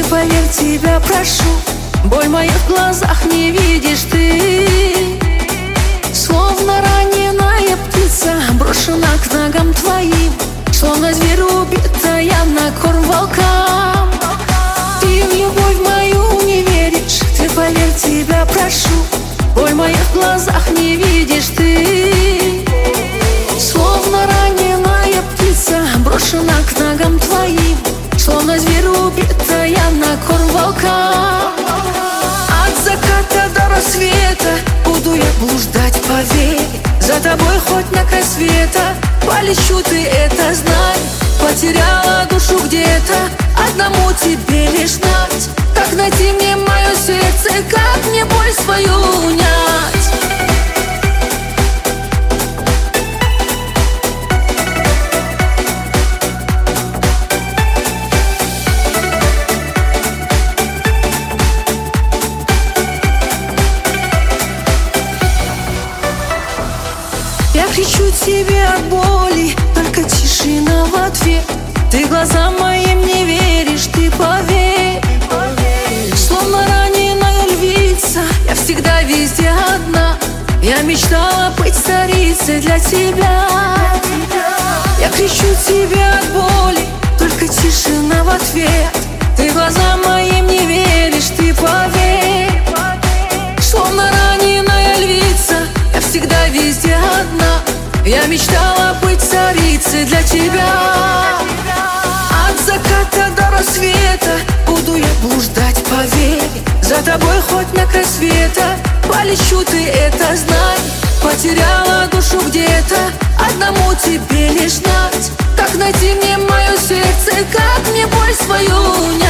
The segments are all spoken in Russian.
поверь, тебя прошу, боль в моих глазах не видишь ты. Словно раненая птица, брошена к ногам твоим, словно зверь убитая на корм волкам. Ты в любовь мою не веришь, ты поверь, тебя прошу, боль в моих глазах не видишь ты. Словно раненая птица, брошена к ногам твоим, словно зверь убитая на корм волкам. От заката до рассвета буду я блуждать, поверь, за тобой хоть на край света. Полечу, ты это знай, потеряла душу где-то, одному тебе лишь знать. Как найти мне мое сердце, как мне боль свою унять? Я кричу тебе от боли, только тишина в ответ. Ты глазам моим не веришь, ты поверь. Словно раненая львица, я всегда везде одна. Я мечтала быть царицей для тебя. Я кричу тебе от боли, только тишина в ответ. Ты глазам моим не веришь, ты поверь. Словно раненая львица, я всегда везде одна. Я мечтала быть царицей для тебя. От заката до рассвета буду я блуждать, поверь, за тобой хоть на край света. Полечу, ты это знай, потеряла душу где-то, одному тебе лишь знать. Как найти мне мое сердце, как мне боль свою унять?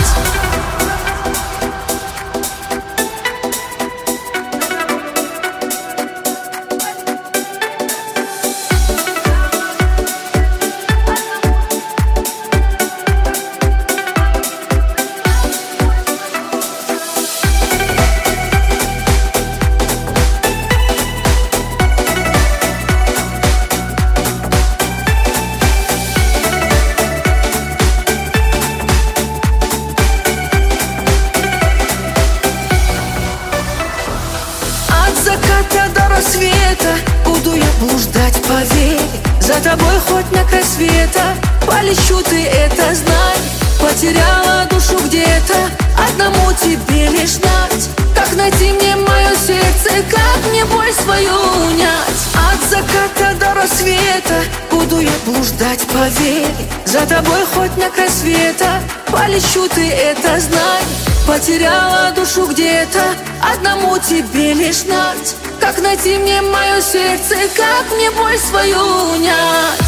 До рассвета буду я блуждать, поверь, за тобой хоть на край света. Полечу, ты это знай, потеряла душу где-то, одному тебе лишь знать. Как найти мне мое сердце, как мне боль свою унять? От заката до рассвета буду я блуждать, поверь, за тобой хоть на край света. Полечу, ты это знай, потеряла душу где-то, одному тебе лишь знать. Как найти мне мое сердце, как мне боль свою унять?